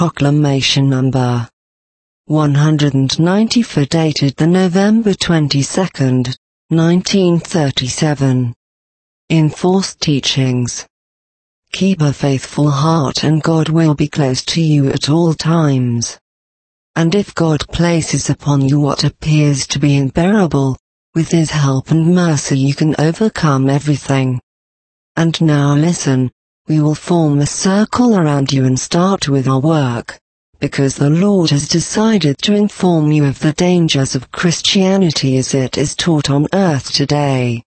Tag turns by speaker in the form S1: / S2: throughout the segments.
S1: Proclamation number 194 dated the November 22nd, 1937. Enforced teachings. Keep a faithful heart and God will be close to you at all times. And if God places upon you what appears to be unbearable, with His help and mercy you can overcome everything. And now listen, we will form a circle around you and start with our work, because the Lord has decided to inform you of the dangers of Christianity as it is taught on earth today.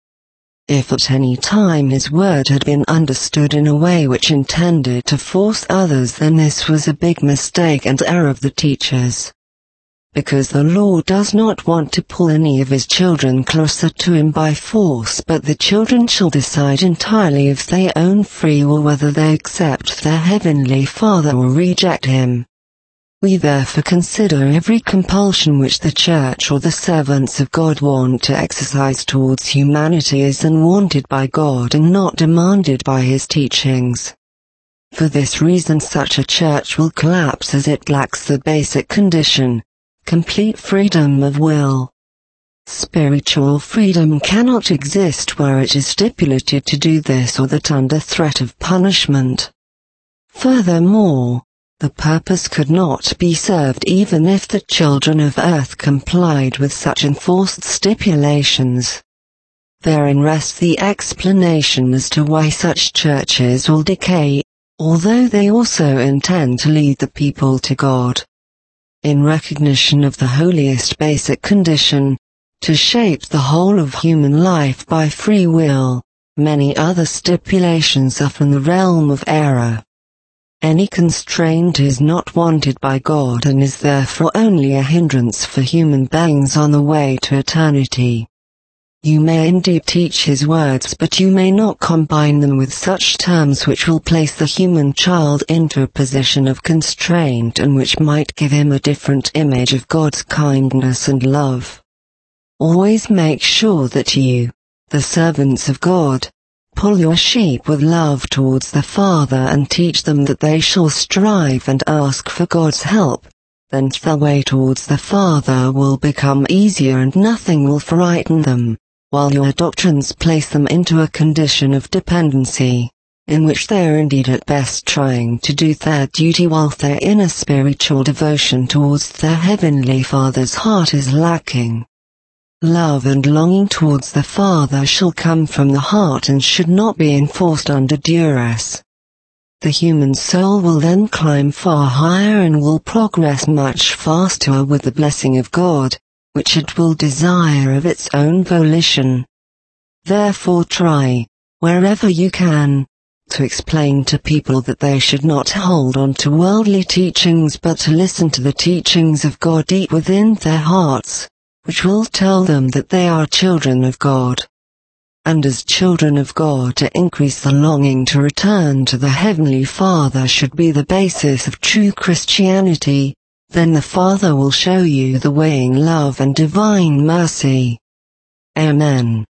S1: If at any time His word had been understood in a way which intended to force others, then this was a big mistake and error of the teachers. Because the Lord does not want to pull any of His children closer to Him by force, but the children shall decide entirely of their own free will whether they accept their Heavenly Father or reject Him. We therefore consider every compulsion which the Church or the servants of God want to exercise towards humanity as unwanted by God and not demanded by His teachings. For this reason such a church will collapse as it lacks the basic condition, complete freedom of will. Spiritual freedom cannot exist where it is stipulated to do this or that under threat of punishment. Furthermore, the purpose could not be served even if the children of earth complied with such enforced stipulations. Therein rests the explanation as to why such churches will decay, although they also intend to lead the people to God. In recognition of the holiest basic condition, to shape the whole of human life by free will, many other stipulations are from the realm of error. Any constraint is not wanted by God and is therefore only a hindrance for human beings on the way to eternity. You may indeed teach His words, but you may not combine them with such terms which will place the human child into a position of constraint and which might give him a different image of God's kindness and love. Always make sure that you, the servants of God, pull your sheep with love towards the Father and teach them that they shall strive and ask for God's help, then the way towards the Father will become easier and nothing will frighten them, while your doctrines place them into a condition of dependency, in which they are indeed at best trying to do their duty while their inner spiritual devotion towards their Heavenly Father's heart is lacking. Love and longing towards the Father shall come from the heart and should not be enforced under duress. The human soul will then climb far higher and will progress much faster with the blessing of God, which it will desire of its own volition. Therefore try, wherever you can, to explain to people that they should not hold on to worldly teachings but to listen to the teachings of God deep within their hearts, which will tell them that they are children of God. And as children of God, to increase the longing to return to the Heavenly Father should be the basis of true Christianity, then the Father will show you the way in love and divine mercy. Amen.